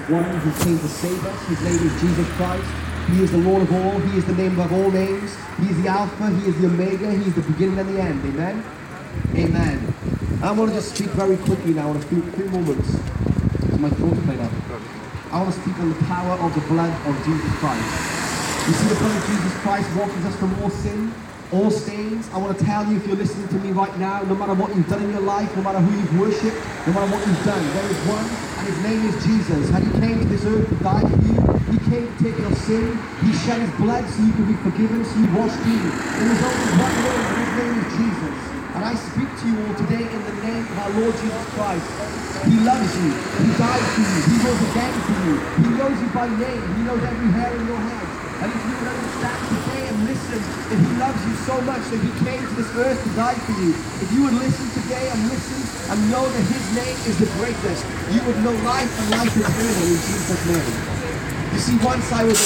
one who came to save us. His name is Jesus Christ. He is the Lord of all. He is the name above all names. He is the Alpha. He is the Omega. He is the beginning and the end. Amen? Amen. And I want to just speak very quickly now in a few moments. It's my throat playing up. I want to speak on the power of the blood of Jesus Christ. You see, the blood of Jesus Christ washes us from all sin, all stains. I want to tell you, if you're listening to me right now, no matter what you've done in your life, no matter who you've worshipped, no matter what you've done, there is one, and his name is Jesus. And he came to this earth to die for you. He came to take your sin. He shed his blood so you can be forgiven, so he washed you. There is only one name, and his name is Jesus. And I speak to you all today in the name of our Lord Jesus Christ. He loves you. He died for you. He rose again for you. He knows you by name. He knows every hair in your head. And if you would understand today and listen that he loves you so much that he came to this earth to die for you, if you would listen today and listen and know that his name is the greatest, you would know life and life eternal in Jesus' name. You see, once I was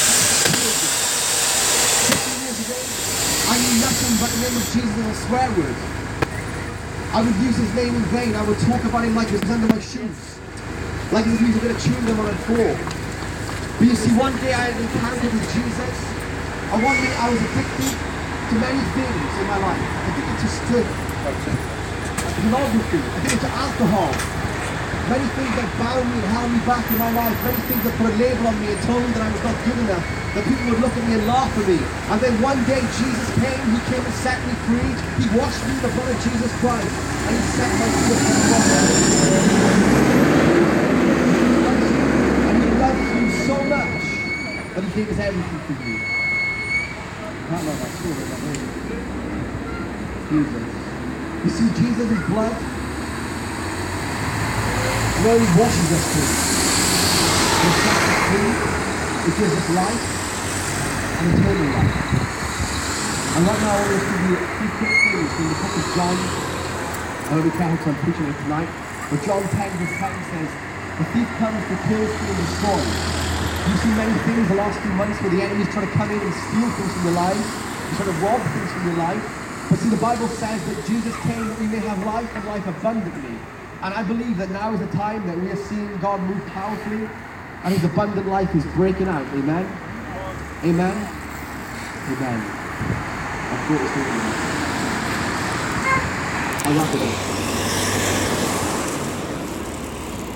15 years ago, I knew nothing but the name of Jesus as a swear word. I would use his name in vain. I would talk about him like he was under my shoes, like he was a bit of chewing gum on a floor. But you see, one day I had an encounter with Jesus, and one day I was addicted to many things in my life. Addicted to stuff, pornography, addicted to alcohol. Many things that bound me and held me back in my life. Many things that put a label on me and told me that I was not good enough. That people would look at me and laugh at me. And then one day Jesus came, he came and set me free. He washed me in the blood of Jesus Christ. And he set my feet upon the rock. And he loves you so much that he gave us everything for you. Jesus. You see, Jesus' blood really washes us free. It sets us free. It gives us life and eternal life. And right now I want to give you a few quick things from the book of John. I will be careful because I'm preaching it tonight. But John 10 verse 10 says, the thief comes to kill, steal, and destroy. You've seen many things the last few months where the enemy's trying to come in and steal things from your life. He's trying to rob things from your life. But see, the Bible says that Jesus came that we may have life and life abundantly. And I believe that now is the time that we are seeing God move powerfully and his abundant life is breaking out. Amen? Amen? Amen. I thought it was I love it.